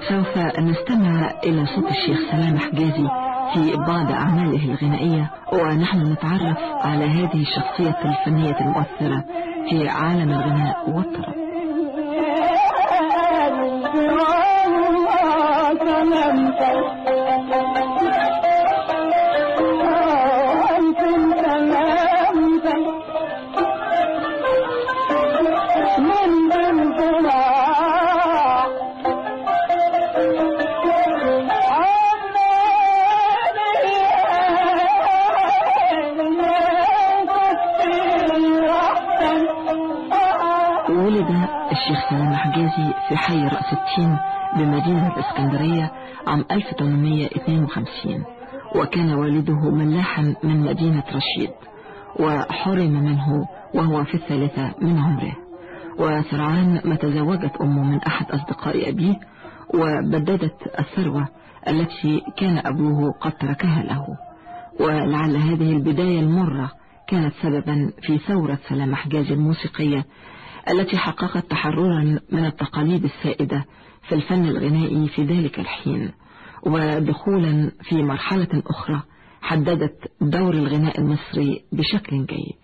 سوف نستمع إلى صوت الشيخ سلام حجازي في بعض أعماله الغنائية، ونحن نتعرف على هذه الشخصية الفنية المؤثرة في عالم الغناء والطرب. ولد الشيخ سلام حجازي في حي رأس التين بمدينة الإسكندرية عام 1852، وكان والده ملاحا من مدينة رشيد، وحرم منه وهو في 3 من عمره. وسرعان ما تزوجت أمه من أحد أصدقاء أبيه، وبددت الثروة التي كان أبوه قد تركها له. ولعل هذه البداية المرة كانت سببا في ثورة سلام حجازي الموسيقية التي حققت تحررا من التقاليد السائدة في الفن الغنائي في ذلك الحين، ودخولا في مرحلة أخرى حددت دور الغناء المصري بشكل جيد.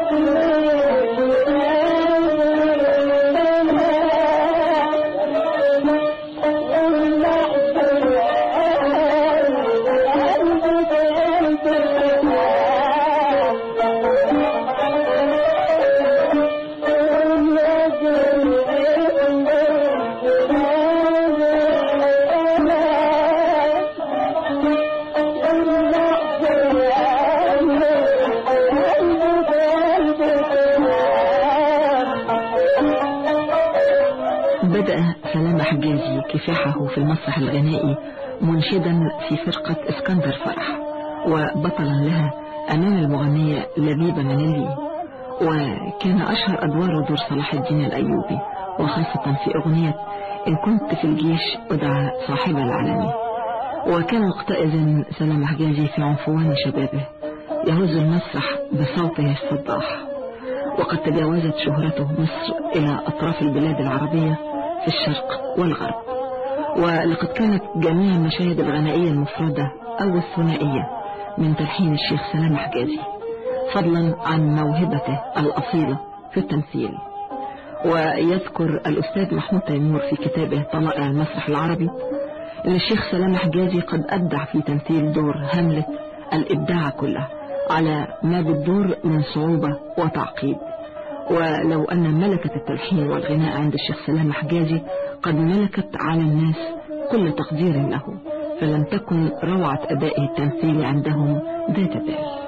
بدأ سلام حجازي كفاحه في المسرح الغنائي منشدا في فرقة اسكندر فرح، وبطلا لها أمام المغنية لبيبة منيلي، وكان أشهر أدواره دور صلاح الدين الأيوبي، وخاصة في أغنية إن كنت في الجيش أدعى صاحب العالمي. وكان وقتئذ سلام حجازي في عنفوان شبابه يهز المسرح بصوته الصداح، وقد تجاوزت شهرته مصر إلى أطراف البلاد العربية في الشرق والغرب. ولقد كانت جميع المشاهد الغنائية المفردة أو الثنائية من تلحين الشيخ سلام حجازي، فضلا عن موهبته الأصيلة في التمثيل. ويذكر الأستاذ محمود تيمور في كتابه طلائع المسرح العربي أن الشيخ سلام حجازي قد أبدع في تمثيل دور هاملت الإبداع كله، على ما بالدور من صعوبة وتعقيد. ولو أن ملكة التلحين والغناء عند الشيخ سلام حجازي قد ملكت على الناس كل تقدير له، فلم تكن روعة أدائه التمثيلي عندهم ذات بال.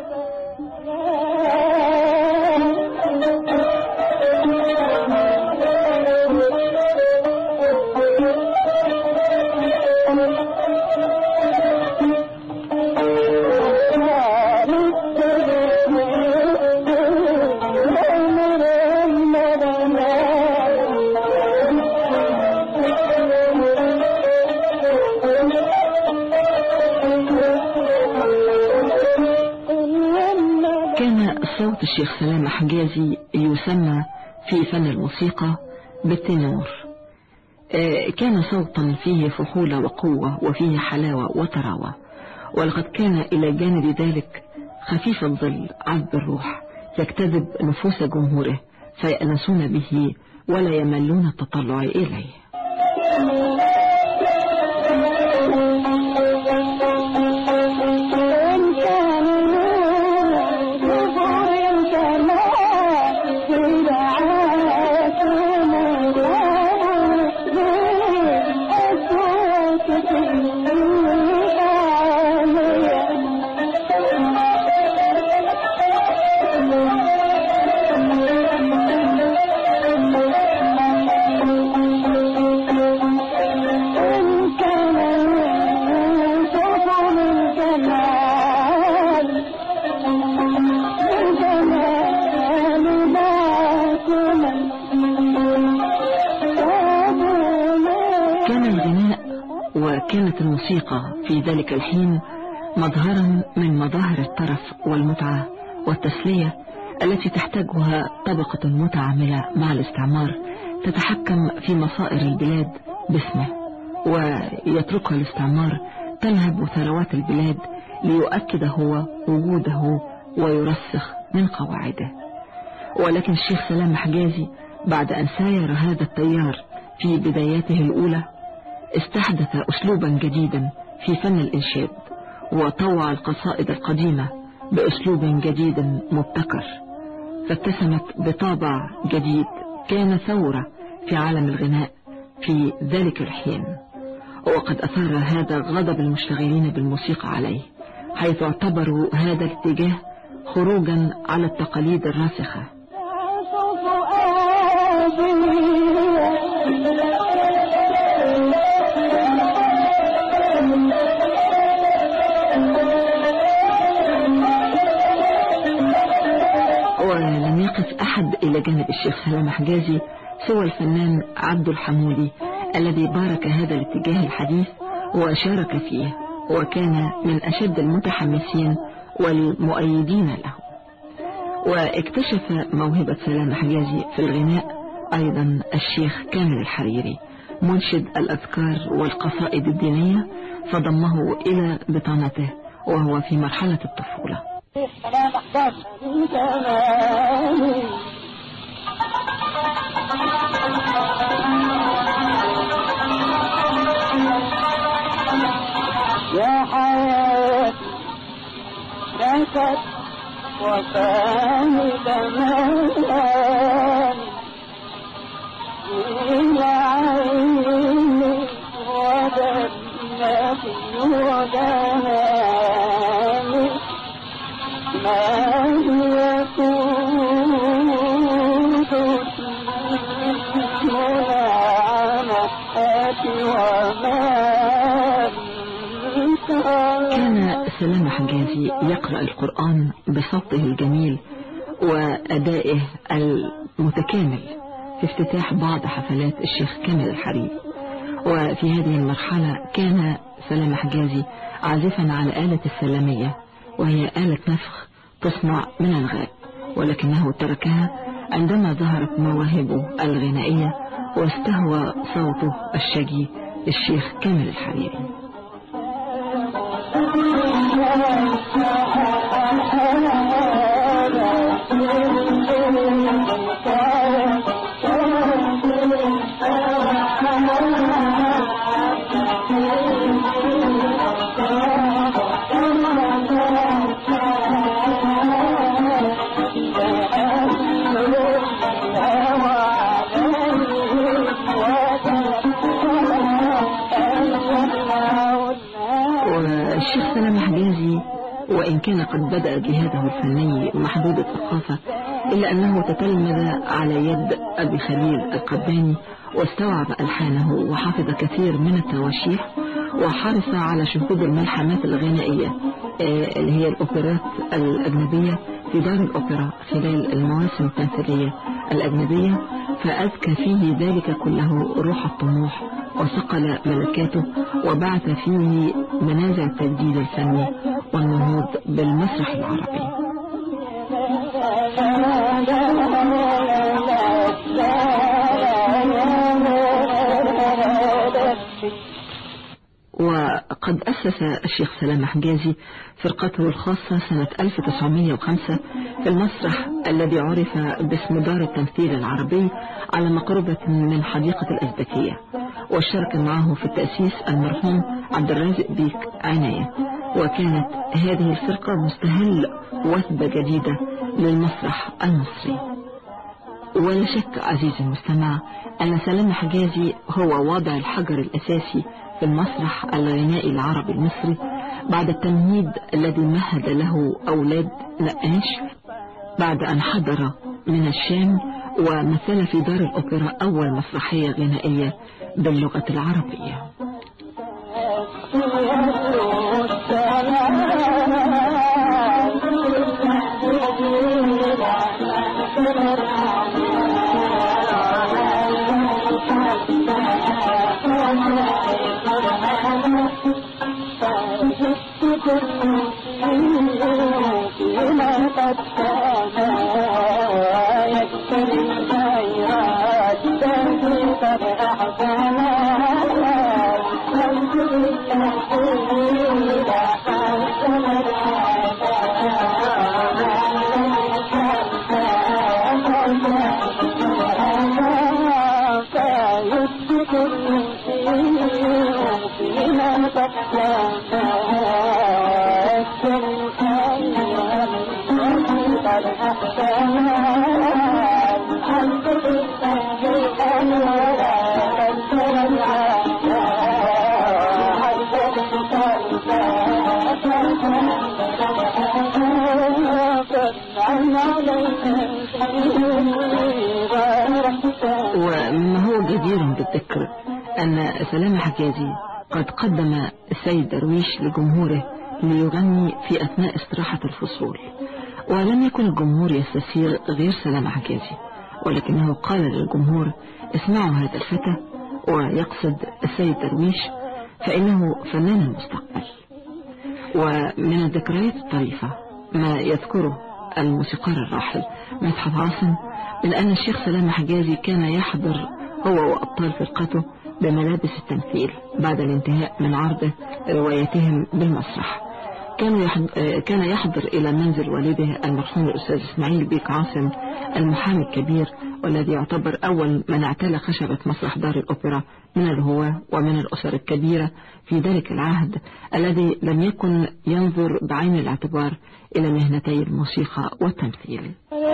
صوت الشيخ سلام حجازي يسمى في فن الموسيقى بالتنور. كان صوتا فيه فحولة وقوة، وفيه حلاوة وطراوة، ولقد كان إلى جانب ذلك خفيف الظل عذب الروح يجتذب نفوس جمهوره فيأنسون به ولا يملون التطلع إليه. وكانت الموسيقى في ذلك الحين مظهرا من مظاهر الترف والمتعة والتسلية التي تحتاجها طبقة متعاملة مع الاستعمار تتحكم في مصائر البلاد باسمه، ويتركها الاستعمار تنهب ثروات البلاد ليؤكد هو وجوده ويرسخ من قواعده. ولكن الشيخ سلام حجازي بعد أن ساير هذا التيار في بداياته الأولى استحدث أسلوبا جديدا في فن الإنشاد، وطوع القصائد القديمة بأسلوب جديد مبتكر، فاتسمت بطابع جديد كان ثورة في عالم الغناء في ذلك الحين. وقد أثار هذا غضب المشتغلين بالموسيقى عليه، حيث اعتبروا هذا الاتجاه خروجا على التقاليد الراسخة. ولم يقف أحد إلى جانب الشيخ سلام حجازي سوى الفنان عبد الحمولي، الذي بارك هذا الاتجاه الحديث وشارك فيه، وكان من أشد المتحمسين والمؤيدين له. واكتشف موهبة سلام حجازي في الغناء أيضا الشيخ كامل الحريري منشد الأذكار والقصائد الدينية، فضمه إلى بطانته وهو في مرحلة الطفولة. يا حياتي بكت وفاني دمان إلى عيني ودمتي ودماني ما يكون منعمتي ومالي. كان سلام حجازي يقرأ القرآن بصوته الجميل وأدائه المتكامل في افتتاح بعض حفلات الشيخ كامل الحريري. وفي هذه المرحلة كان سلام حجازي عازفا على آلة السلامية، وهي آلة نفخ تصنع من الغاب، ولكنه تركها عندما ظهرت مواهبه الغنائية واستهوى صوته الشجي الشيخ كامل الحريري. الشيخ سلام حجازي وإن كان قد بدأ جهاده الفني محدود الثقافة، إلا أنه تتلمذ على يد أبي خليل القباني واستوعب ألحانه وحافظ كثير من التواشيح، وحرص على شهود الملحمات الغنائية اللي هي الأوبرات الأجنبية في دار الأوبرا خلال المواسم التمثيلية الأجنبية، فأذكى فيه ذلك كله روح الطموح وصقل ملكاته، وبعث فيه منازع التجديد الفني والنهوض بالمسرح العربي. وقد أسس الشيخ سلام حجازي فرقته الخاصة سنة 1905 في المسرح الذي عرف باسم دار التمثيل العربي على مقربة من حديقة الأزبكية، واشترك معه في التأسيس المرحوم عبد الرازق بيك عناية. وكانت هذه الفرقة مستهل وثبة جديدة للمسرح المصري. ولا شك عزيزي المستمع أن سلام حجازي هو وضع الحجر الأساسي في المسرح الغنائي العربي المصري بعد التمهيد الذي مهد له أولاد نقاش بعد أن حضر من الشام ومثل في دار الأوبرا أول مسرحية غنائية باللغة العربية. ومما هو جدير بالذكر أن سلامة حجازي قد قدم السيد درويش لجمهوره ليغني في أثناء استراحة الفصول، ولم يكن الجمهور يستسير غير سلامة حجازي، ولكنه قال للجمهور: اسمعوا هذا الفتى، ويقصد السيد درويش، فإنه فنان المستقبل. ومن الذكريات الطريفة ما يذكره الموسيقار الراحل مدحت عاصم من أن الشيخ سلامة حجازي كان يحضر هو وأبطال فرقته بملابس التمثيل بعد الانتهاء من عرض روايتهم بالمسرح. كان يحضر إلى منزل والده المرحوم الأستاذ إسماعيل بيك عاصم المحامي الكبير، والذي يعتبر أول من اعتلى خشبة مسرح دار الأوبرا من الهواة ومن الأسر الكبيرة في ذلك العهد الذي لم يكن ينظر بعين الاعتبار إلى مهنتي الموسيقى والتمثيل.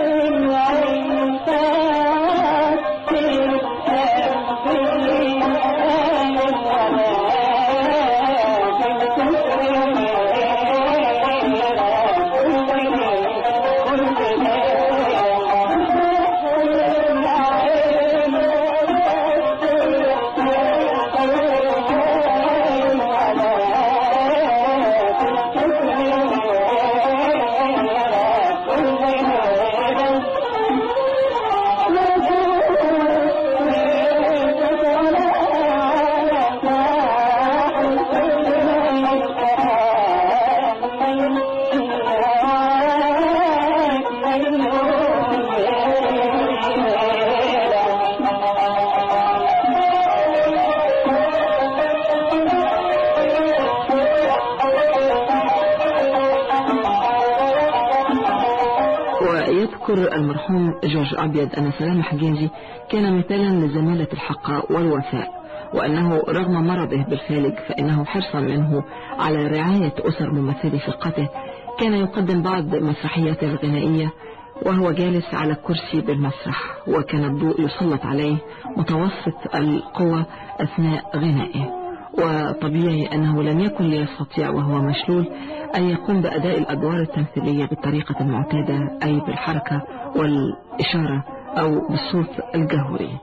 يذكر المرحوم جورج أبيض أن سلامة حجازي كان مثالا لزمالة الحق والوفاء، وأنه رغم مرضه بالفالج فإنه حرصا منه على رعاية أسر ممثلي فرقته كان يقدم بعض مسرحياته الغنائية وهو جالس على كرسي بالمسرح، وكان الضوء يسلط عليه متوسط القوة أثناء غنائه، وطبيعي أنه لم يكن ليستطيع وهو مشلول أن يقوم بأداء الأدوار التمثيلية بالطريقة المعتادة، أي بالحركة والإشارة أو بالصوت الجهوري.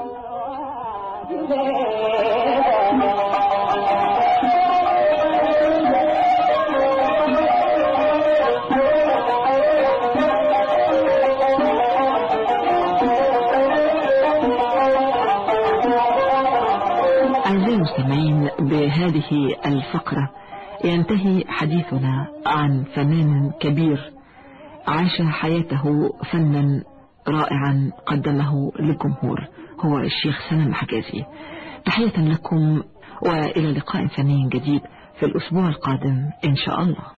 أعزائي المستمعين، بهذه الفقرة ينتهي حديثنا عن فنان كبير عاش حياته فنا رائعا قدمه للجمهور، هو الشيخ سلامة حجازي. تحية لكم وإلى لقاء فني جديد في الأسبوع القادم إن شاء الله.